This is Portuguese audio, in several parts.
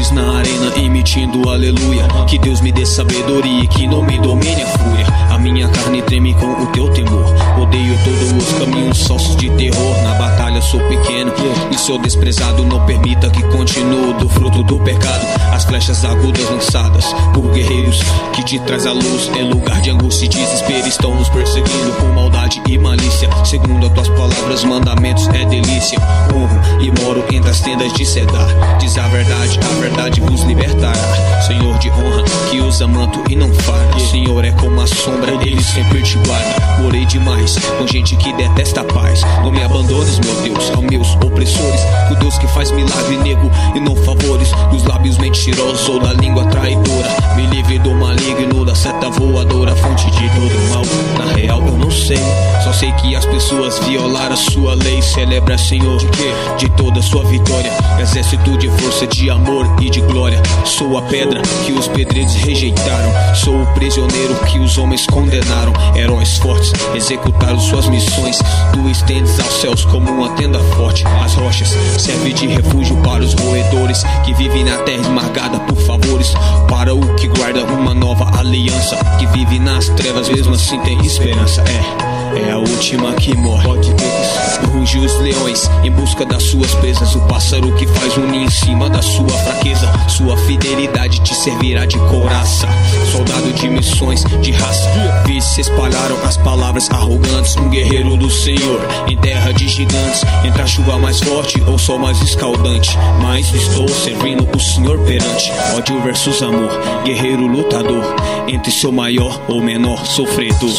voz na arena emitindo aleluia. Que Deus me dê sabedoria e que não me domine a fúria. A minha carne treme com o teu temor. Odeio todos os caminhos sócios de terror. Na batalha sou pequeno e sou desprezado. Não permita que continue do fruto do pecado. As flechas agudas lançadas por guerreiros que te traz a luz. Em lugar de angústia e desespero estão nos perseguindo com maldade e malícia. Segundo as tuas palavras, mandamentos é delícia. Honro e moro entre as tendas de Cedar. Diz a verdade vos libertará. Senhor de honra que usa manto e não falha. Senhor é como a sombra, ele sempre te guarda. Morei demais com gente que detesta a paz. Não me abandones, meu Deus, aos meus opressores. O Deus que faz milagre, nego e não favores. Dos lábios mentirosos ou da língua traidora. Me livre do maligno, da seta voadora. Fonte de todo mal, na real eu não sei. Só sei que as pessoas violaram a sua lei. Celebra, Senhor, de quê? De toda a sua vitória. Exército de força, de amor e de glória. Sou a pedra que os pedreiros rejeitaram. Sou o prisioneiro que os homens condenaram. Heróis fortes executaram suas missões. Tu estendes aos céus como uma tenda forte. As rochas servem de refúgio para os roedores que vivem na terra esmagada por favores. Para o que guarda uma nova aliança, que vive nas trevas, mesmo assim tem esperança. É a última que morre. Ruge os leões em busca das suas presas. O pássaro que faz um ninho em cima da sua fraqueza. Sua fidelidade te servirá de couraça. Soldado de missões, de raça. Vi se espalharam as palavras arrogantes. Um guerreiro do Senhor em terra de gigantes. Entre a chuva mais forte ou sol mais escaldante, mas estou servindo o Senhor perante. Ódio versus amor, guerreiro lutador. Entre seu maior ou menor sofredor.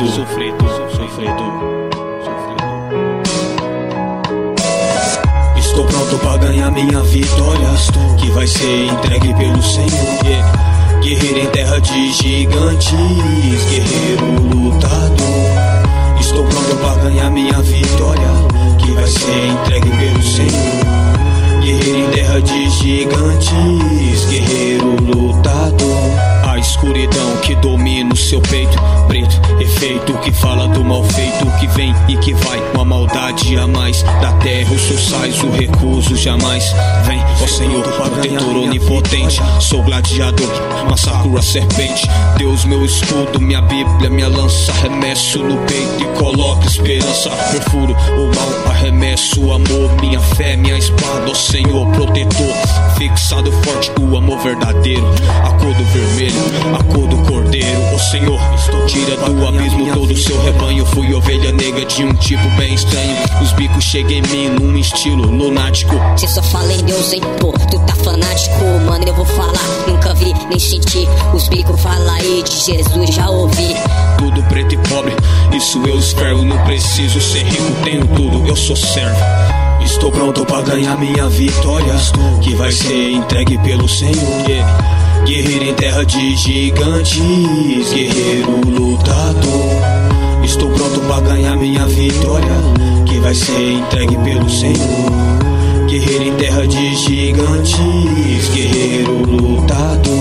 Estou pronto pra ganhar minha vitória, que vai ser entregue pelo Senhor. Guerreiro em terra de gigantes, guerreiro lutador. Estou pronto pra ganhar minha vitória, que vai ser entregue pelo Senhor. Guerreiro em terra de gigantes, guerreiro lutador. A escuridão que domina o seu peito, preto, efeito que fala do mal feito, que vem e que vai, uma maldade a mais. Da terra os sais, o recuso jamais. Vem, ó Senhor, protetor onipotente. Sou gladiador, massacro a serpente. Deus meu escudo, minha Bíblia, minha lança. Arremesso no peito e coloco esperança. Perfuro o mal, arremesso o amor. Minha fé, minha espada, ó Senhor, protetor. Fixado forte, o amor verdadeiro. A cor do vermelho, a cor do cordeiro. Ó Senhor, tira do abismo todo o seu rebanho. Fui ovelha negra de um tipo bem estranho. Os bicos chegam em mim num estilo lunático. Cê só fala em Deus, hein, pô, tu tá fanático. Mano, eu vou falar, nunca vi nem senti. Os bicos falam aí de Jesus, já ouvi. Tudo preto e pobre, isso eu escrevo. Não preciso ser rico, tenho tudo, eu sou servo. Estou pronto pra ganhar minha vitória, que vai ser entregue pelo Senhor. Guerreiro em terra de gigantes, guerreiro lutador. Estou pronto pra ganhar minha vitória, que vai ser entregue pelo Senhor. Guerreiro em terra de gigantes, guerreiro lutador.